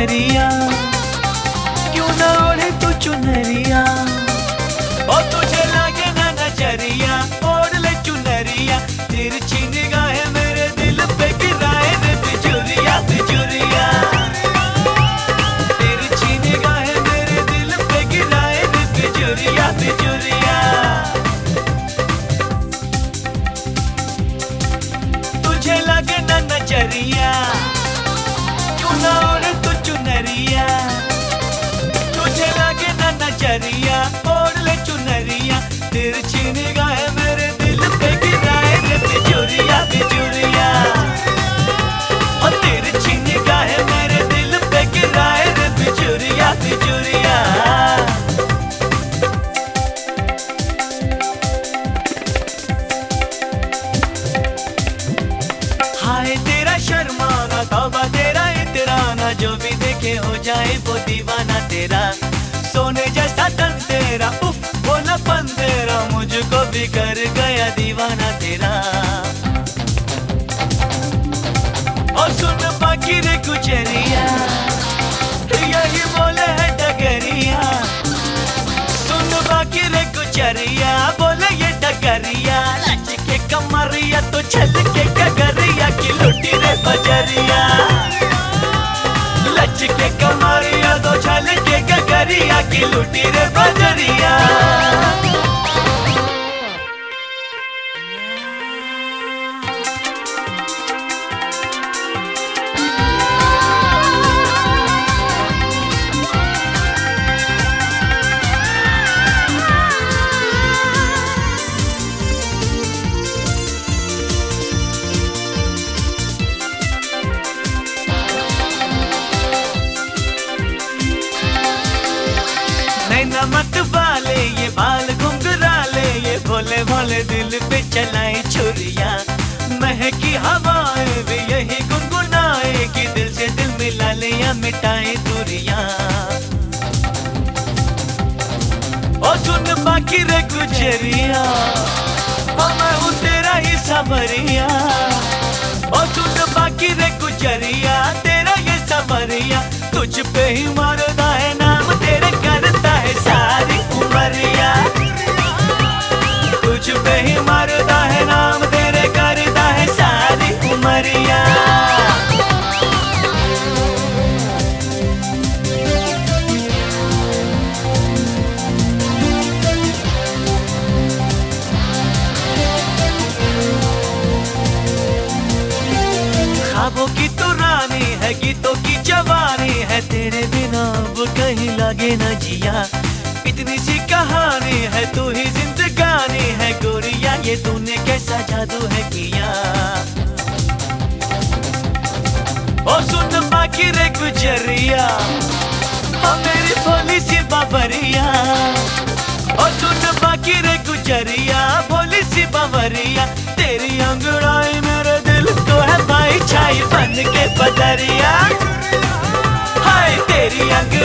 चुनरिया, क्यों ना ओढ़े तू चुनरिया। और तुझे लागे ना नजरिया, ओढ़ ले चुनरिया। तिरछी निगाहें मेरे दिल पे गिराए रे बिजुरिया बिजुरिया। तिरछी निगाहें मेरे दिल पे गिराए रे बिजुरिया बिजुरिया। तुझे लागे ना नजरिया, क्यों ना ओढ़े तू चुनरिया। तुझे लागे ना नजरिया, ओढ़ ले चुनरिया। तिरछी निगाहें मेरे दिल पे गिराए रे बिजुरिया बिजुरिया। और तिरछी निगाहें मेरे दिल पे गिराए रे बिजुरिया बिजुरिया। हाय तेरा शर्माना, तौबा तेरा इतराना, जो भी देखे हो जाए वो दीवाना तेरा। सोने जैसा तन तेरा, उफ बोलापन तेरा, मुझको भी कर गया दीवाना तेरा। और सुन बाकी रे गुजरिया, यही बोले है डगरिया। सुन बाकी रे गुजरिया, बोले ये डगरिया। लच के कमरिया तो छल के गगरिया की लुटी रे बजरिया। लच के कमरिया तो छल के गगरिया की लुटी रे बजरिया। नमक वाले ये बाल घुंघराले, ये भोले भोले दिल पे चलाए छुरिया। महकी हवाएं भी यही गुनगुनाए कि दिल से दिल मिला ले या मिटाए दूरियां। और सुन बाकी रे गुजरिया, मैं हूँ तेरा ही सावरिया। और सुन बाकी रे गुजरिया, तेरा ये सावरिया। तुझ पे ही मरदा है नाम, तेरे करता है सारी उमरिया। तुझ पे ही मरदा है नाम, तेरे करता है सारी उमरिया। ख्वाबों की तू रानी है, गीतों की जवानी है, तेरे बिना अब कहीं लागे न जिया। इतनी सी कहानी है, तू ही जिंदगानी है गोरिया। ये तूने कैसा जादू है किया। और सुन बाकी रे गुजरिया, मेरी भोली सी बाबरिया। और सुन बाकी रे गुजरिया, भोली सी बाबरिया। तेरी अंगड़ाई मेरे दिल को है भाई छाई बन के बदरिया। हाय तेरी अंग